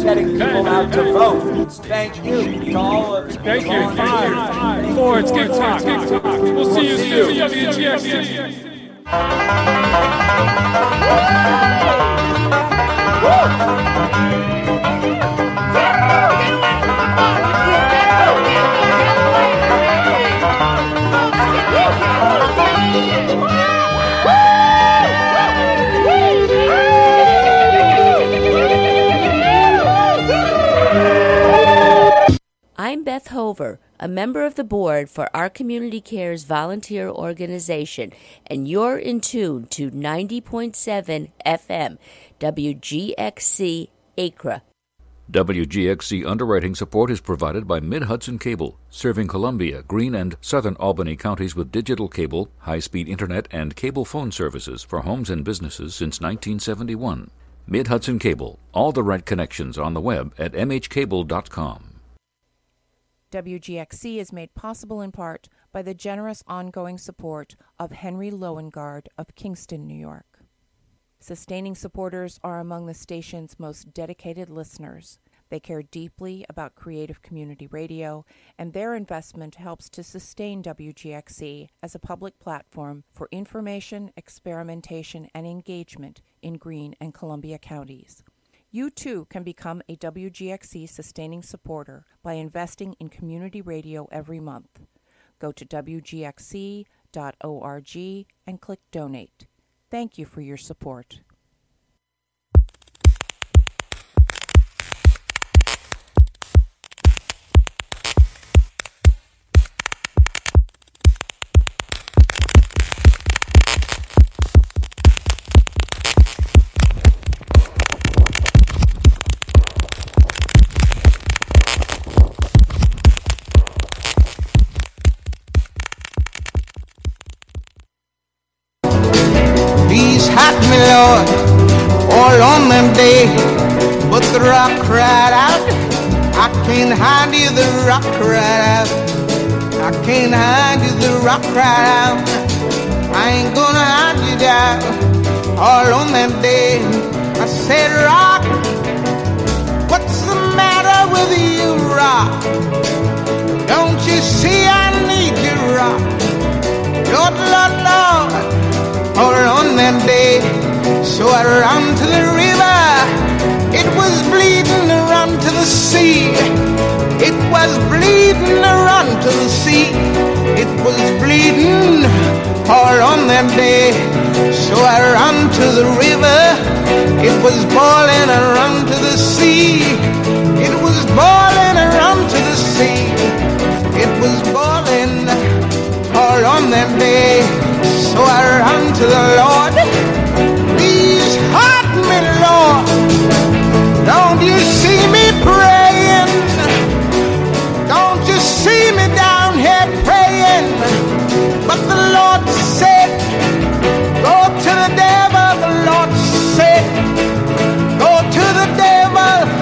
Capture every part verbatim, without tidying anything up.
getting people out to vote. Thank you to all of Thank you. Five, five, four, it's Gig Talk. We'll see you soon. W G X C. I'm Beth Hover, a member of the board for Our Community Cares volunteer organization, and you're in tune to ninety point seven F M, W G X C Acra. W G X C underwriting support is provided by Mid-Hudson Cable, serving Columbia, Greene, and southern Albany counties with digital cable, high-speed internet, and cable phone services for homes and businesses since nineteen seventy-one. Mid-Hudson Cable, all the right connections on the web at m h cable dot com. W G X C is made possible in part by the generous ongoing support of Henry Lowengard of Kingston, New York. Sustaining supporters are among the station's most dedicated listeners. They care deeply about creative community radio, and their investment helps to sustain W G X C as a public platform for information, experimentation, and engagement in Greene and Columbia counties. You too can become a W G X C sustaining supporter by investing in community radio every month. Go to w g x c dot org and click Donate. Thank you for your support. Lord, all on them day, but the rock cried out, I can't hide you, the rock cried out, I can't hide you, the rock cried out, I ain't gonna hide you down, all on them day, I said, rock, what's the matter with you, rock, don't you see I need you, rock, Lord, Lord, Lord, all on them day. So I ran to the river, it was bleeding, run to the sea. It was bleeding, run to the sea. It was bleeding all on that day. So I ran to the river, it was boiling, I ran to the sea. It was boiling, I ran to the sea. It was boiling all on that day. So I ran to the Lord. Please help me, Lord. Don't you see me praying? Don't you see me down here praying? But the Lord said, go to the devil. The Lord said, go to the devil.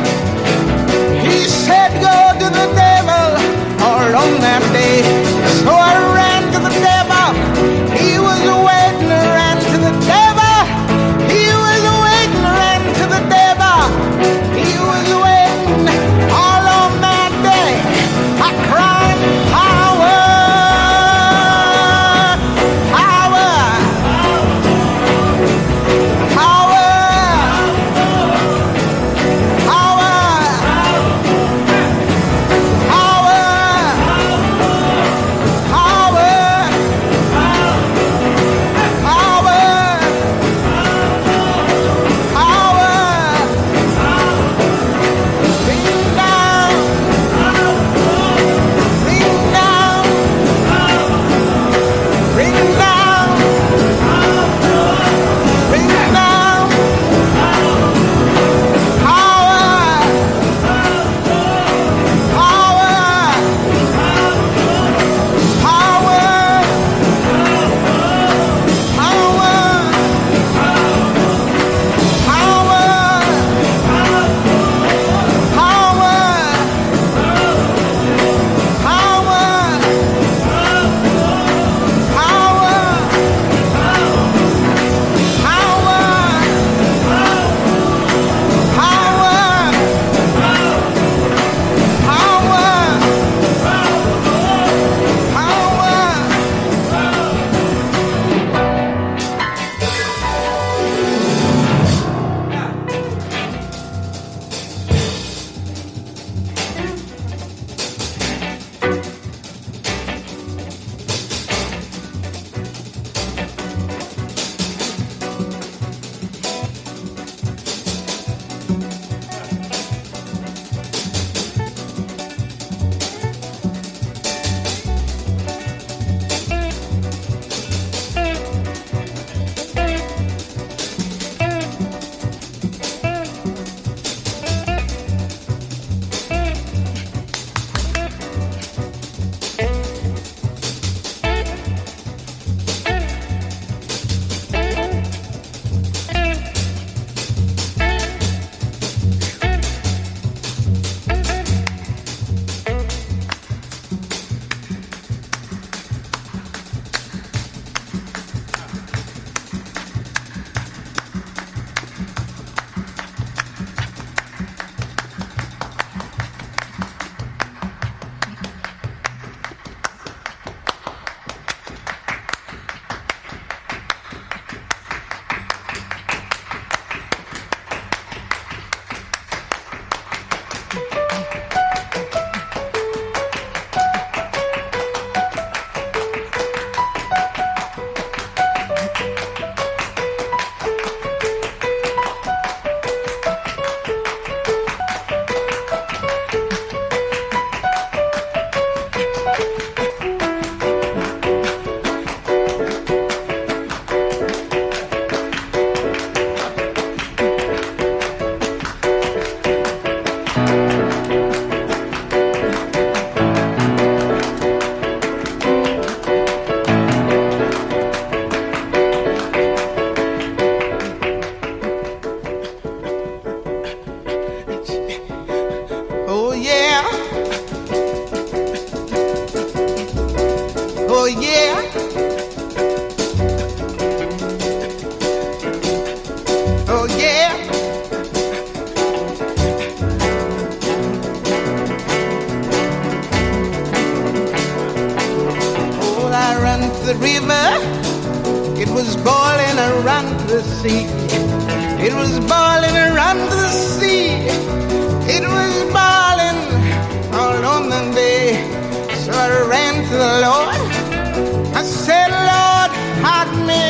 the river. It was boiling around the sea. It was boiling around the sea. It was boiling all on the day. So I ran to the Lord. I said, Lord, hide me.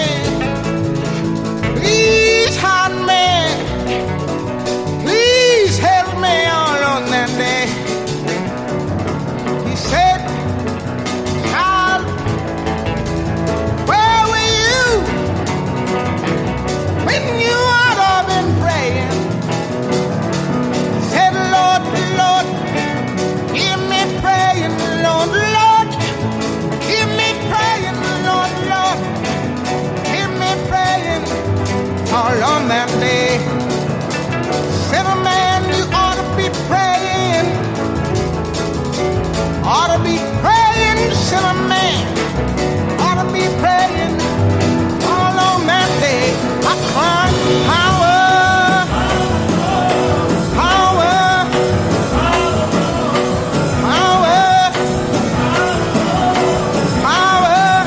Please hide me. Please help me all on that day. He said, child, where were you when you ought to have been praying? Said, Lord, Lord, hear me praying, Lord, Lord, hear me praying, Lord, Lord, hear me praying all on that day. Said, a man, you ought to be praying, ought to be praying, said a man, ought to be praying all on that day. I cried, power, power, power, power,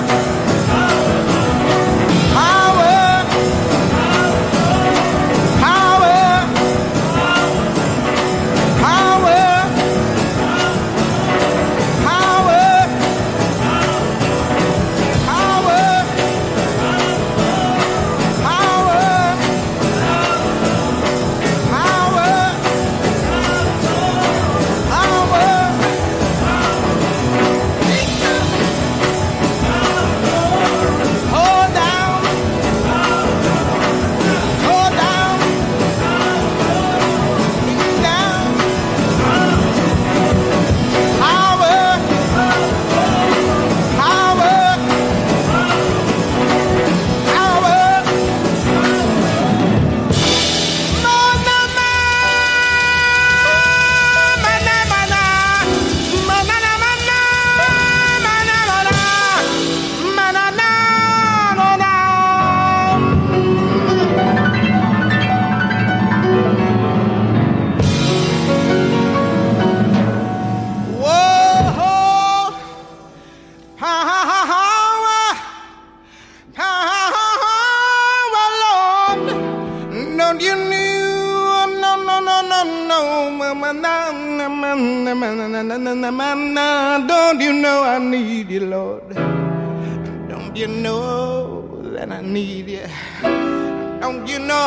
Don't you know I need you, Lord? Don't you know that I need you? Don't you know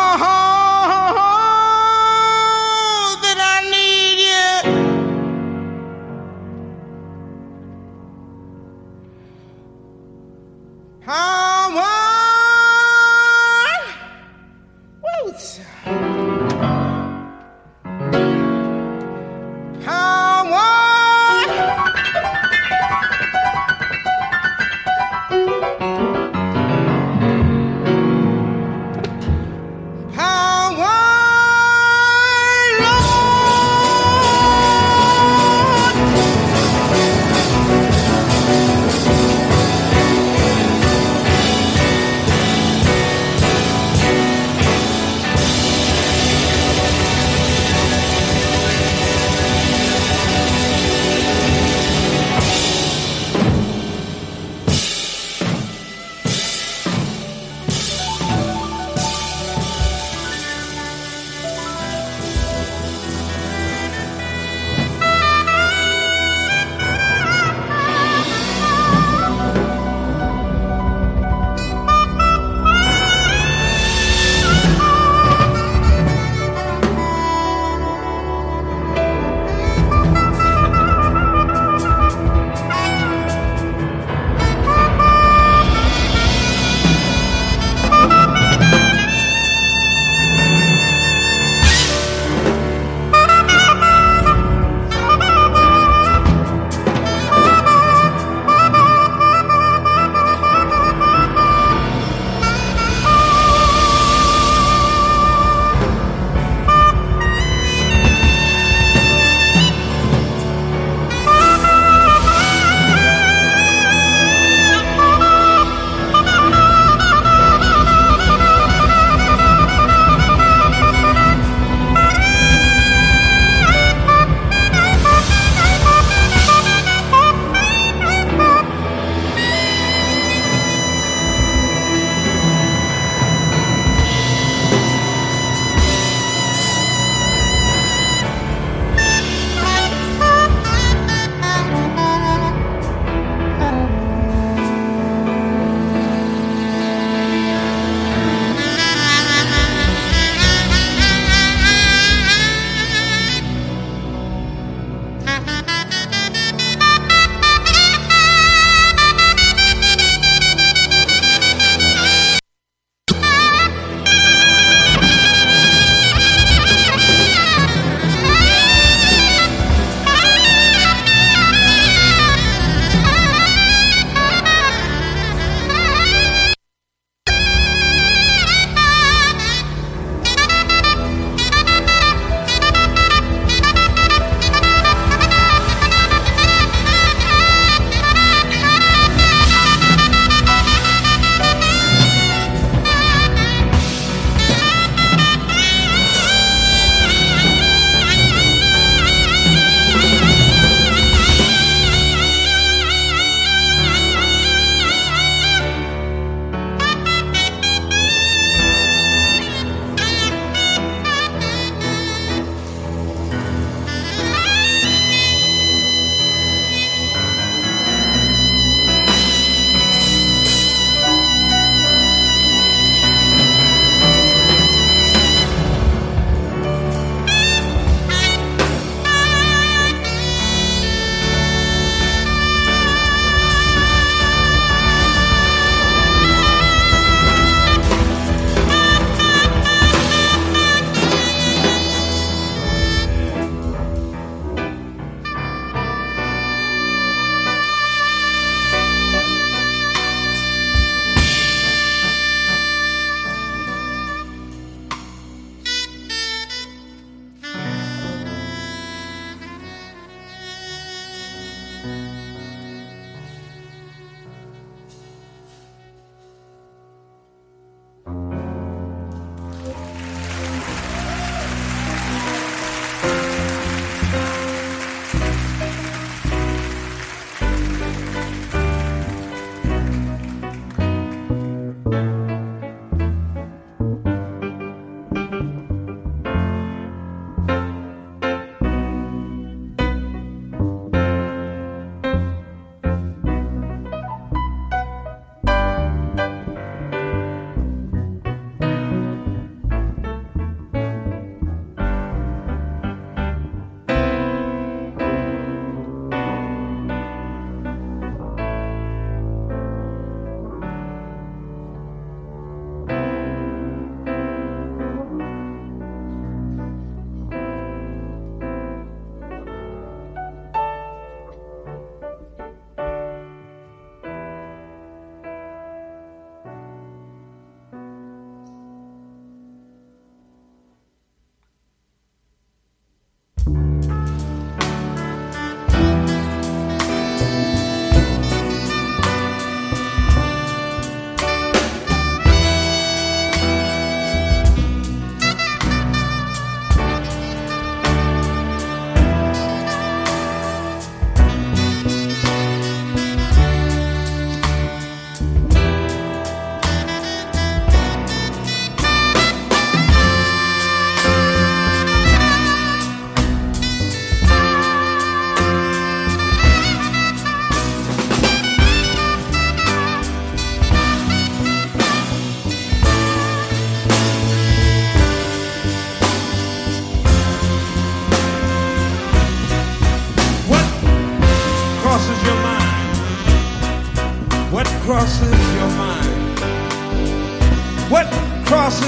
that I need you? Power, whoa, power,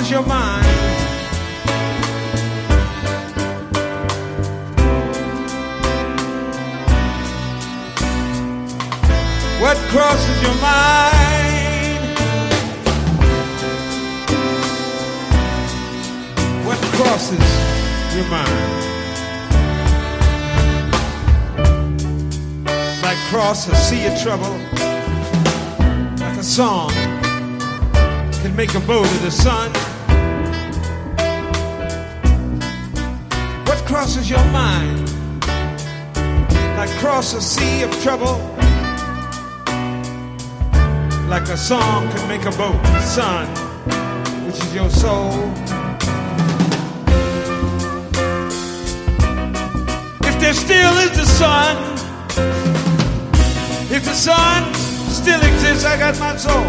crosses your mind? What crosses your mind? What crosses your mind? Like cross a sea of trouble, like a song can make a bow to the sun. What crosses your mind? Like cross a sea of trouble, like a song can make a boat, the sun, which is your soul. If there still is the sun, if the sun still exists, I got my soul.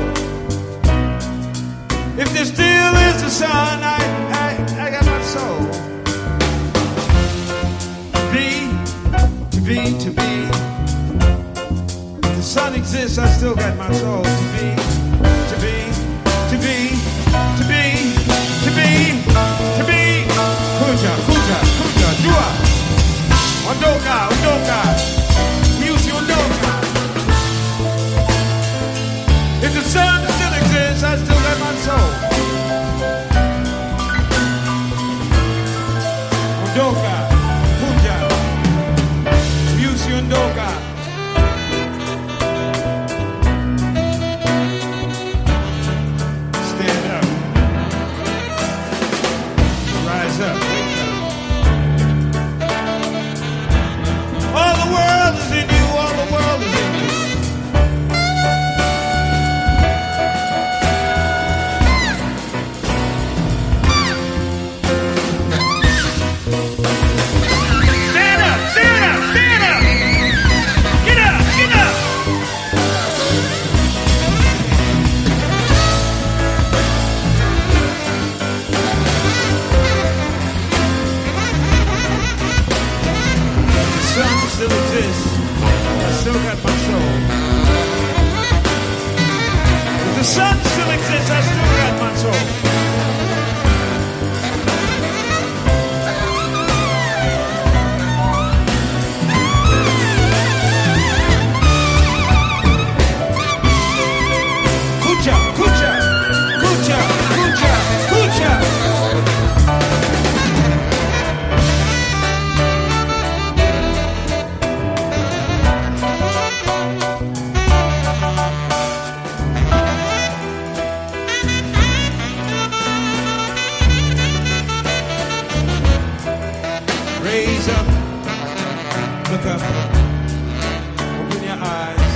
If there still is the sun, I, I, I got my soul. To be, to be, to be. If the sun exists, I still got my soul. To be, to be, to be, to be, to be, to be. Kuja, kuja, kuja, dua. Ondoka, ondoka. Use your ondoka. If the sun still exists, I still got my soul. Ondoka, puja, use your ondoka. Stand up. Rise up. Wake up. All the world is in you. All the world is in you. Still exists, I still got my soul. If the sun still exists, I still got my soul. Kucha, kucha, kucha, kucha, kucha. Raise up, look up, open your eyes.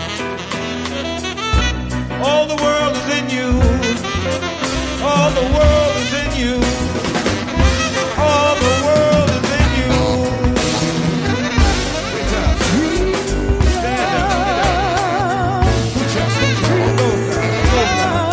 All the world is in you. All the world is in you. All the world is in you. Wake up, stand up, get up. Push up, push up, go, go, go.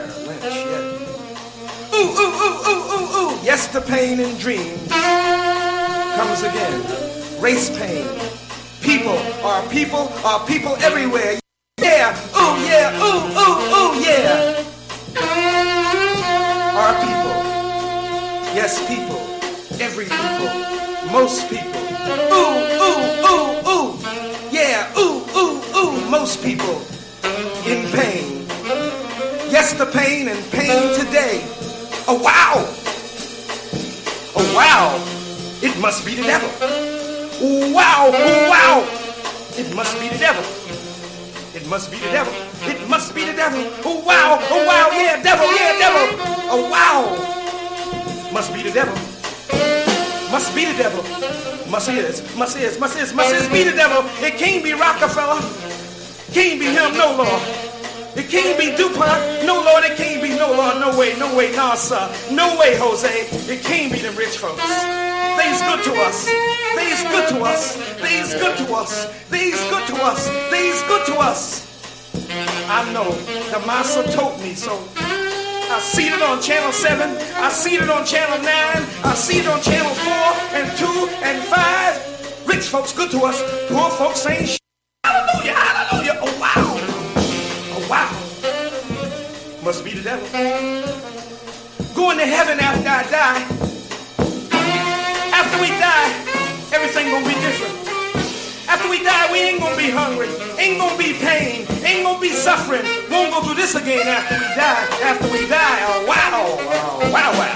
Fire, Lynch, yeah. Ooh, ooh, ooh, ooh, ooh, ooh. Yes, the pain and dream comes again. Race pain. People are people are people everywhere. Yeah, ooh, yeah, ooh, ooh, ooh, yeah. Our people. Yes, people. Every people. Most people. Ooh, ooh, ooh, ooh. Yeah, ooh, ooh, ooh. Most people in pain. Yes, the pain and pain today. Oh, wow. Oh, wow. It must be the devil. Wow, wow. It must be the devil. It must be the devil. It must be the devil. Oh, wow. Oh, wow. Yeah, devil. Yeah, devil. Oh, wow. Must be the devil. Must be the devil. Must is. Must is. Must is. Must is be the devil. It can't be Rockefeller. Can't be him. No, Lord. It can't be DuPont. No, Lord. It can't be no, Lord. No way. No way. Nah, sir. No way, Jose. It can't be them rich folks. They's good to us. They's good to us. They's good to us. They's good to us. They's good to us. I know. The master told me so. I see it on channel seven. I see it on channel nine. I see it on channel four and two and five. Rich folks good to us. Poor folks ain't sh- Hallelujah. Hallelujah. Oh, wow. Oh, wow. Must be the devil. Going to heaven after I die. After we die, everything gonna be different. After we die, we ain't gonna be hungry, ain't gonna be pain, ain't gonna be suffering. Won't go through this again after we die. After we die, oh wow, oh, wow, wow.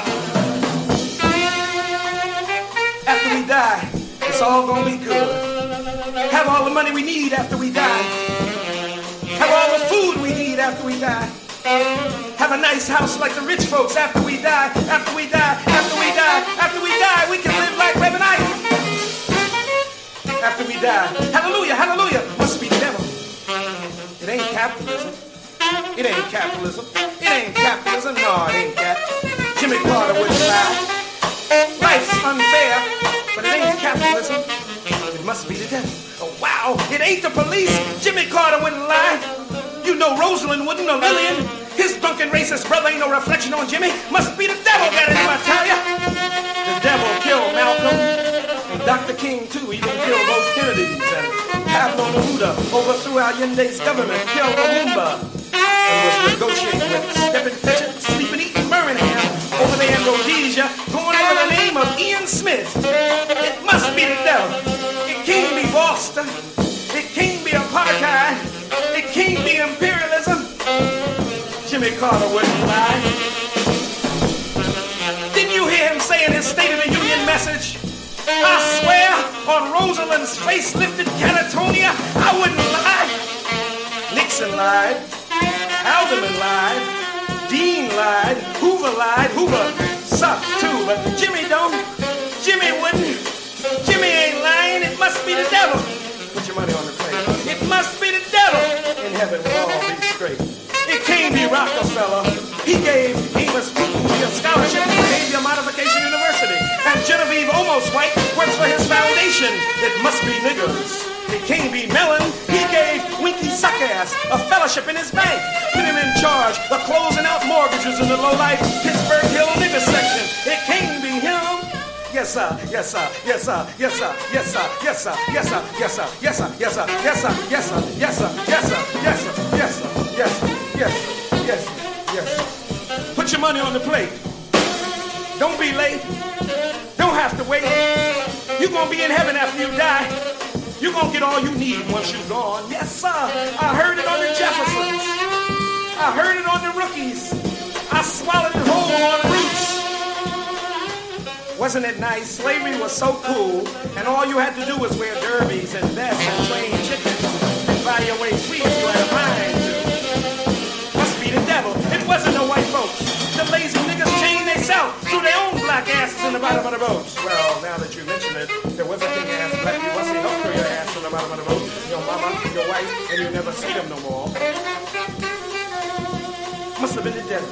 After we die, it's all gonna be good. Have all the money we need after we die. Have all the food we need after we die. Have a nice house like the rich folks after we die. After we die, after we die, after we die, we can live like Reverend Ike. After we die, hallelujah, hallelujah, must be the devil. It ain't capitalism. It ain't capitalism. It ain't capitalism. No, it ain't that. Jimmy Carter wouldn't lie. Life's unfair, but it ain't capitalism. It must be the devil. Oh, wow, it ain't the police. Jimmy Carter wouldn't lie. You know Rosalind wouldn't, or Lillian. His drunken racist brother ain't no reflection on Jimmy. Must be the devil got it, I tell ya. The devil killed Malcolm. And Doctor King, too, even killed those Kennedys. And Pablo Neruda overthrew Allende's government, killed Lumumba, and was negotiating with Stephen Fetchit, sleeping, eating Birmingham, over there in Rhodesia, going under the name of Ian Smith. It must be the devil. It can't be Boston. It can't be apartheid. It can't be imperialism. Jimmy Carter wouldn't lie. Didn't you hear him say in his State of the Union message? I swear on Rosalind's face-lifted Catatonia, I wouldn't lie. Nixon lied. Haldeman lied. Dean lied. Hoover lied. Hoover sucked too, but Jimmy don't. Jimmy wouldn't. Jimmy ain't lying. It must be the devil. Put your money on the plate. It must be the devil. In heaven we'll all be straight. It can't be Rockefeller. He gave Amos Pucci a scholarship to Behavior Modification University. And Genevieve Almost White works for his foundation. It must be niggers. It can't be Mellon. He gave Winky Suckass a fellowship in his bank. Put him in charge of closing out mortgages in the low-life Pittsburgh Hill nigger section. It can't be him. Yes, sir. Yes, sir. Yes, sir. Yes, sir. Yes, sir. Yes, sir. Yes, sir. Yes, sir. Yes, sir. Yes, sir. Yes, sir. Yes, sir. Yes, sir. Yes, sir. Yes, sir. Yes, sir. Yes, sir. Yes, yes, yes. Put your money on the plate. Don't be late. Don't have to wait. You're going to be in heaven after you die. You're going to get all you need once you're gone. Yes, sir. I heard it on the Jeffersons. I heard it on the rookies. I swallowed it whole on Roots. Wasn't it nice? Slavery was so cool, and all you had to do was wear derbies and vests and train chickens and buy your way free if you had a mind to. Must be the devil. It wasn't the white folks. The lazy niggas chained themselves threw their own black asses in the bottom of the boats. Well, now that you mention it, there was a thing ass black you must help throw your ass in the bottom of the boat. Your mama, your wife, and you never see them no more. Must have been the devil.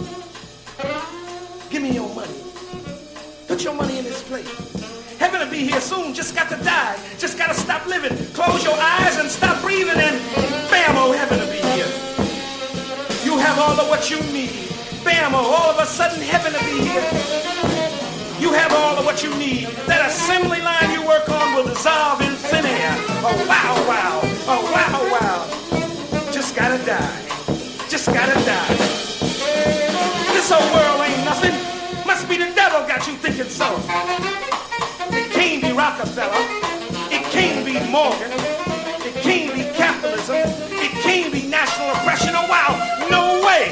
Give me your money. Put your money in this plate. Heaven will be here soon. Just got to die. Just got to stop living. Close your eyes and stop breathing, and bam, oh, heaven will be here. You have all of what what you need. Bam, all of a sudden heaven to be here. You have all of what you need. That assembly line you work on will dissolve in thin air. Oh, wow, wow. Oh, wow, wow. Just gotta die. Just gotta die. This whole world ain't nothing. Must be the devil got you thinking so. It can't be Rockefeller. It can't be Morgan. It can't be capitalism. It can't be national oppression. Oh, wow. No way.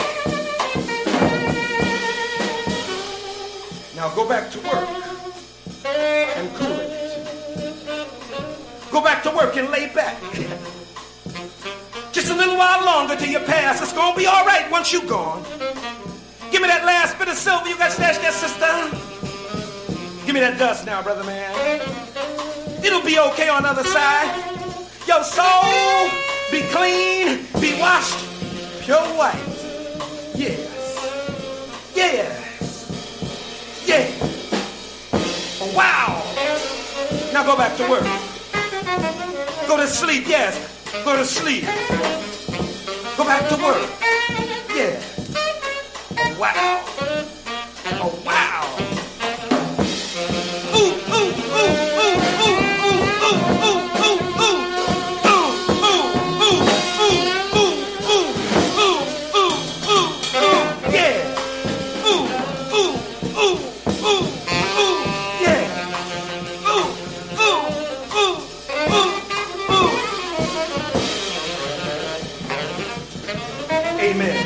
Now go back to work and cool it. Go back to work and lay back. Just a little while longer till you pass. It's gonna be all right once you're gone. Give me that last bit of silver you got stashed there, sister. Give me that dust now, brother man. It'll be okay on the other side. Your soul be clean, be washed, pure white. Yes. Yes. Yeah. Wow. Now go back to work. Go to sleep, yes. Go to sleep. Go back to work. Yeah. Oh, wow. Oh, wow. Ooh, ooh, ooh, ooh, ooh, ooh, ooh, ooh, ooh, ooh. Ooh, ooh, ooh, ooh, ooh, ooh, ooh, ooh, ooh. Yeah. Ooh, ooh, ooh. Ooh, ooh, yeah. Ooh, ooh, ooh, ooh, ooh. Amen.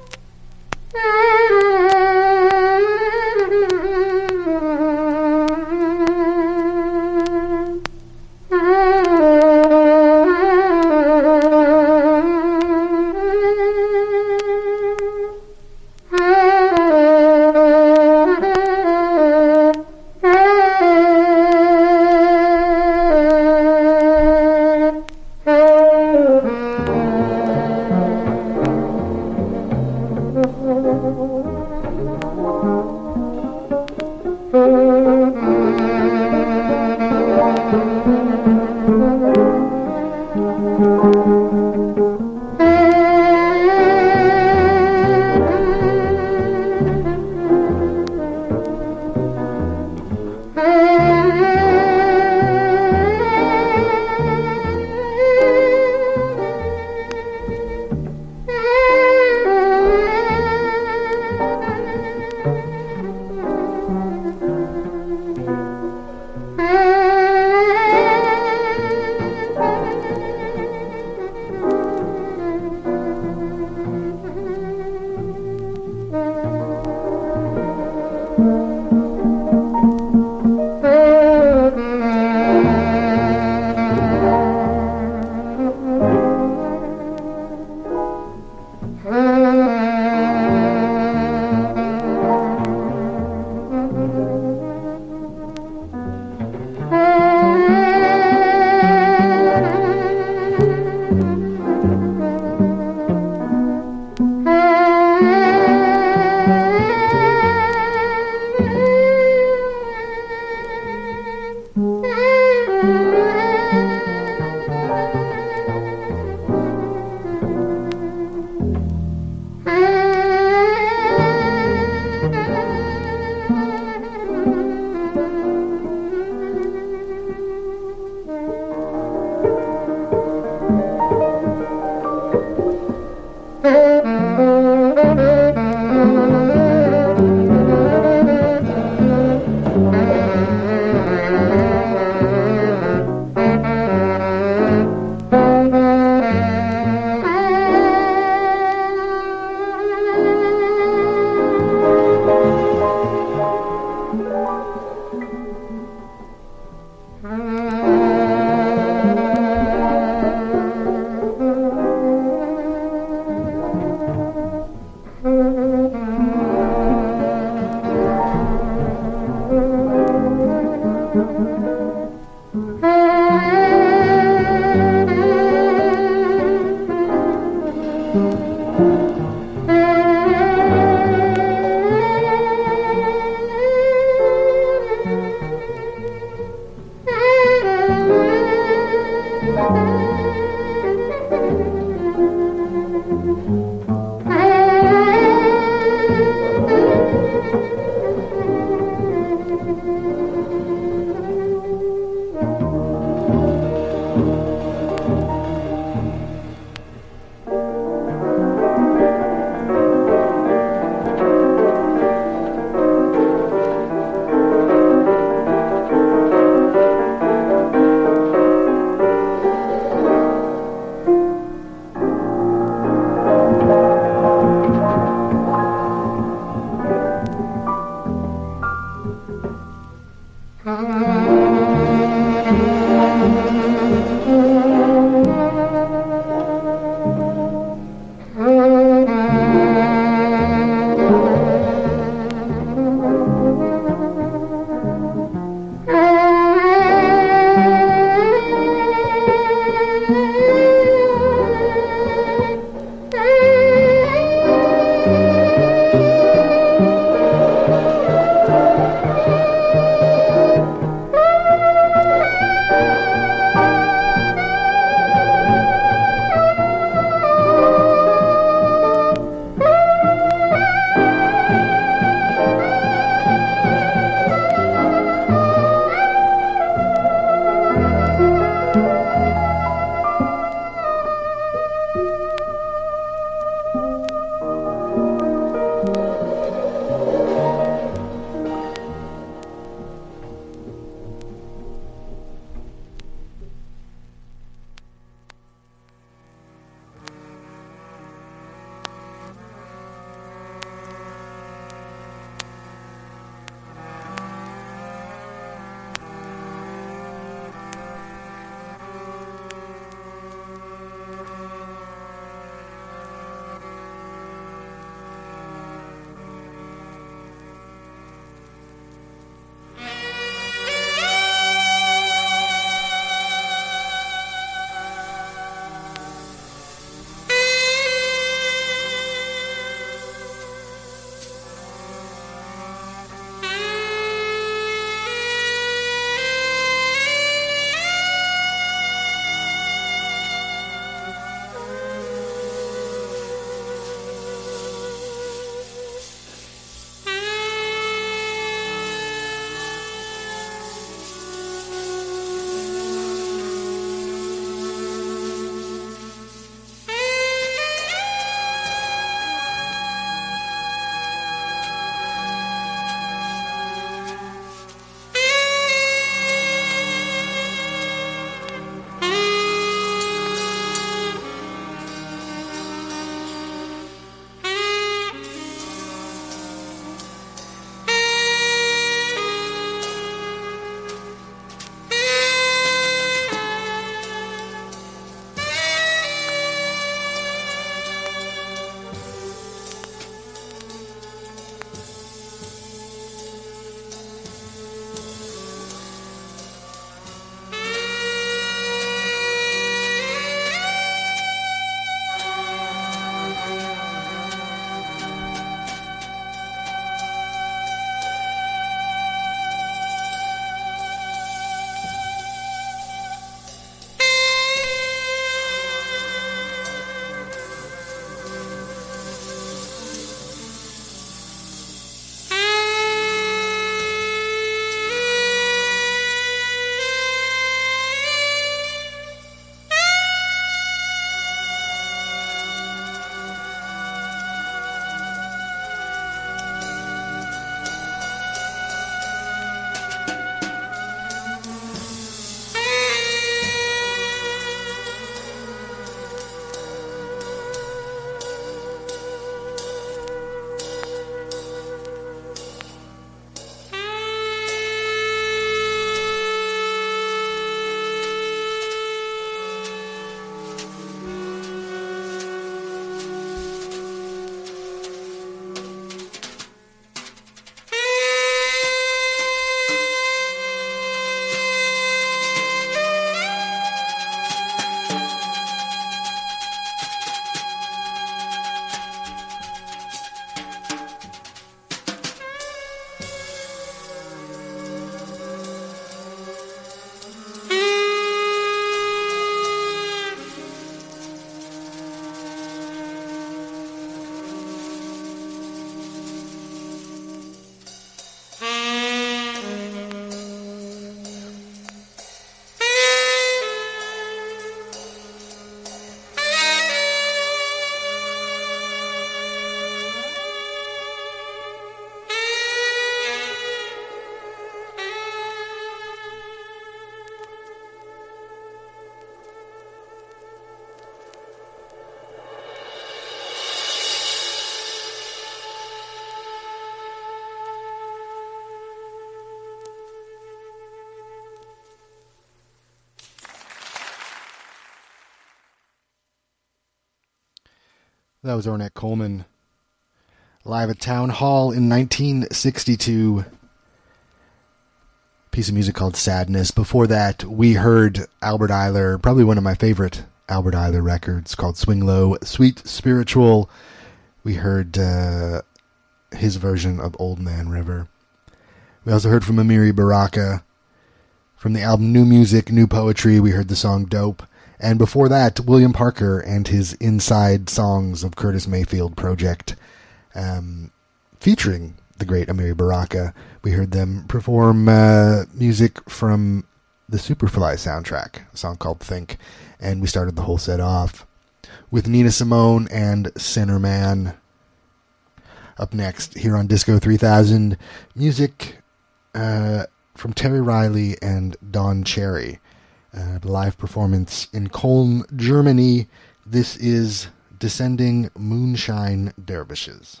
That was Ornette Coleman, live at Town Hall in nineteen sixty-two. Piece of music called Sadness. Before that, we heard Albert Ayler, probably one of my favorite Albert Ayler records, called Swing Low, Sweet Spiritual. We heard uh, his version of Old Man River. We also heard from Amiri Baraka. From the album New Music, New Poetry, we heard the song Dope. And before that, William Parker and his Inside Songs of Curtis Mayfield project, um, featuring the great Amiri Baraka. We heard them perform uh, music from the Superfly soundtrack, a song called Think. And we started the whole set off with Nina Simone and Sinner Man. Up next, here on Disco three thousand, music uh, from Terry Riley and Don Cherry. Uh, live performance in Cologne, Germany. This is Descending Moonshine Dervishes.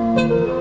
Thank you.